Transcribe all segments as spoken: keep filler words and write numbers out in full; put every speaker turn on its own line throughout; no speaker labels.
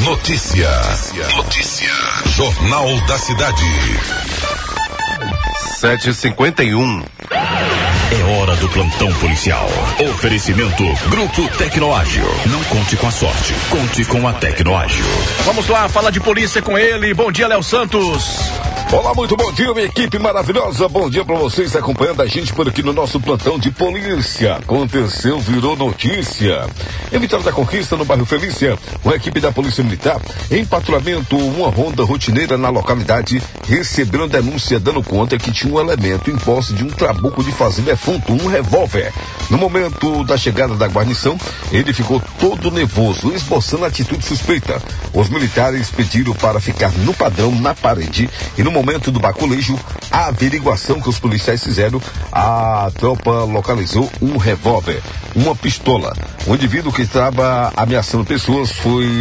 Notícia. Notícia. Jornal da Cidade.
sete e cinquenta e um.
É hora do plantão policial. Oferecimento Grupo Tecnoágil. Não conte com a sorte, conte com a Tecnoágil.
Vamos lá, fala de polícia com ele. Bom dia, Léo Santos.
Olá, muito bom dia, minha equipe maravilhosa. Bom dia pra vocês acompanhando a gente por aqui no nosso plantão de polícia. Aconteceu, virou notícia. Em Vitória da Conquista, no bairro Felícia, uma equipe da Polícia Militar, em patrulhamento, uma ronda rotineira na localidade, receberam denúncia dando conta que tinha um elemento em posse de um trabuco de fazenda defunto, um revólver. No momento da chegada da guarnição, ele ficou todo nervoso, esboçando atitude suspeita. Os militares pediram para ficar no padrão, na parede, e no momento do baculejo, a averiguação que os policiais fizeram, a tropa localizou um revólver, uma pistola. O indivíduo que estava ameaçando pessoas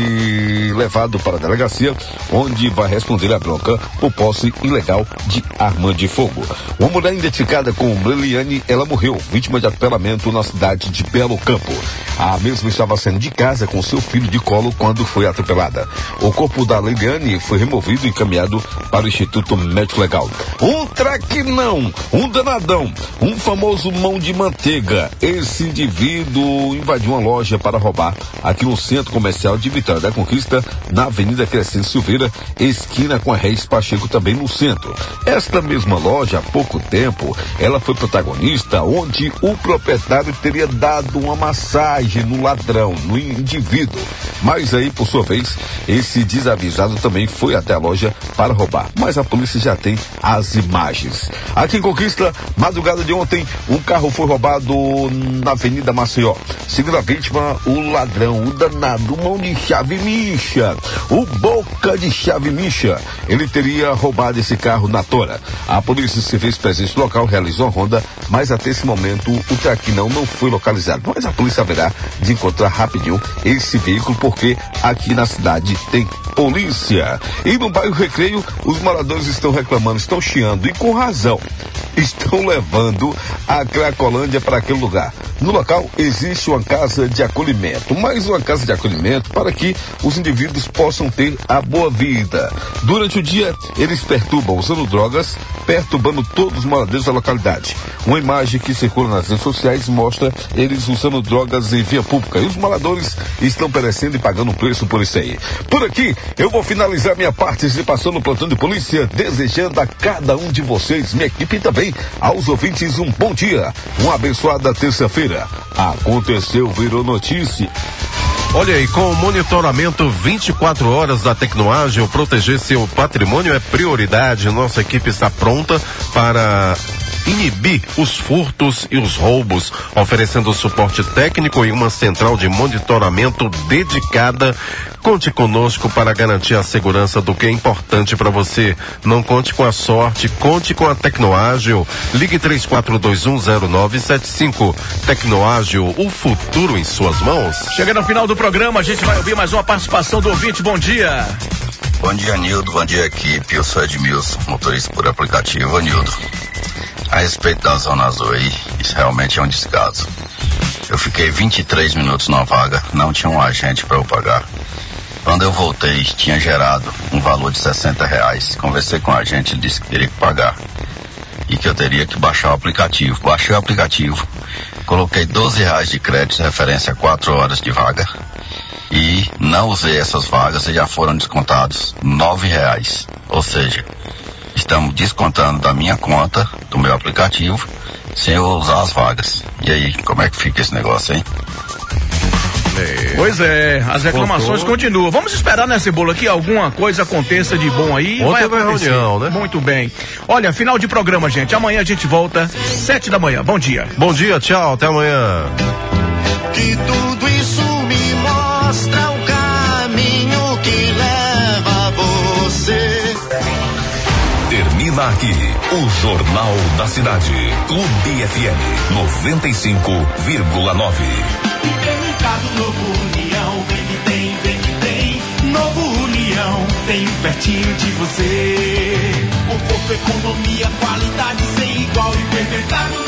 foi levado para a delegacia, onde vai responder a bronca por posse ilegal de arma de fogo. Uma mulher identificada como Leliane, ela morreu, vítima de atropelamento na cidade de Belo Campo. A mesma estava saindo de casa com seu filho de colo quando foi atropelada. O corpo da Leliane foi removido e encaminhado para o Instituto Médico Legal. Um traquinão, um danadão, um famoso mão de manteiga. Esse indivíduo invadiu uma loja para roubar aqui no centro comercial de Vitória da Conquista, na Avenida Crescente Silveira, esquina com a Reis Pacheco, também no centro. Esta mesma loja, há pouco tempo, ela foi protagonista, onde o proprietário teria dado uma massagem no ladrão, no indivíduo. Mas aí, por sua vez, esse desavisado também foi até a loja para roubar. Mas a polícia já tem as imagens. Aqui em Conquista, madrugada de ontem, um carro foi roubado na Avenida Maceió. Segundo a vítima, o ladrão, o danado, mão de chave micha, o boca de chave micha, ele teria roubado esse carro na tora. A polícia se fez presente no local, realizou a ronda, mas até esse momento o traquinão não foi localizado. Mas a polícia haverá de encontrar rapidinho esse veículo, porque aqui na cidade tem polícia. E no bairro Recreio, os moradores estão reclamando, estão chiando, e com razão. Estão levando a Cracolândia para aquele lugar. No local existe uma casa de acolhimento, mais uma casa de acolhimento para que os indivíduos possam ter a boa vida. Durante o dia, eles perturbam usando drogas, perturbando todos os moradores da localidade. Uma imagem que circula nas redes sociais mostra eles usando drogas em via pública, e os moradores estão perecendo e pagando um preço por isso aí. Por aqui, eu vou finalizar minha participação no plantão de polícia, desejando a cada um de vocês, minha equipe, e também aos ouvintes, um bom dia, uma abençoada terça-feira. Aconteceu, virou notícia.
Olha aí, com o monitoramento vinte e quatro horas da Tecnoágil, proteger seu patrimônio é prioridade. Nossa equipe está pronta para inibir os furtos e os roubos, oferecendo suporte técnico e uma central de monitoramento dedicada. Conte conosco para garantir a segurança do que é importante para você. Não conte com a sorte, conte com a Tecnoágil. Ligue três quatro dois um zero nove sete cinco. Tecnoágil, o futuro em suas mãos.
Chega no final do programa, a gente vai ouvir mais uma participação do ouvinte. Bom dia.
Bom dia, Nildo. Bom dia, equipe. Eu sou Edmilson, motorista por aplicativo. Nildo, a respeito da Zona Azul aí, isso realmente é um descaso. Eu fiquei vinte e três minutos na vaga, não tinha um agente para eu pagar. Quando eu voltei, tinha gerado um valor de sessenta reais. Conversei com o agente, ele disse que teria que pagar e que eu teria que baixar o aplicativo. Baixei o aplicativo, coloquei doze reais de crédito, referência a quatro horas de vaga, e não usei essas vagas e já foram descontados nove reais. Ou seja, estamos descontando da minha conta, do meu aplicativo, sem eu usar as vagas. E aí, como é que fica esse negócio, hein?
Pois é, as reclamações
Voltou.
continuam. Vamos esperar, né, Cebola, que alguma coisa aconteça de bom aí.
Ontem
vai
vai
acontecer.
reunião, né?
Muito bem. Olha, final de programa, gente. Amanhã a gente volta, sete da manhã. Bom dia.
Bom dia, tchau, até amanhã.
Que tudo isso me mostra o caminho que leva a você.
Termina aqui o Jornal da Cidade. Clube F M noventa e cinco vírgula nove.
Supermercado Novo União, vem que tem, vem que tem. Novo União, tem pertinho de você. Conforto, economia, qualidade sem igual. Supermercado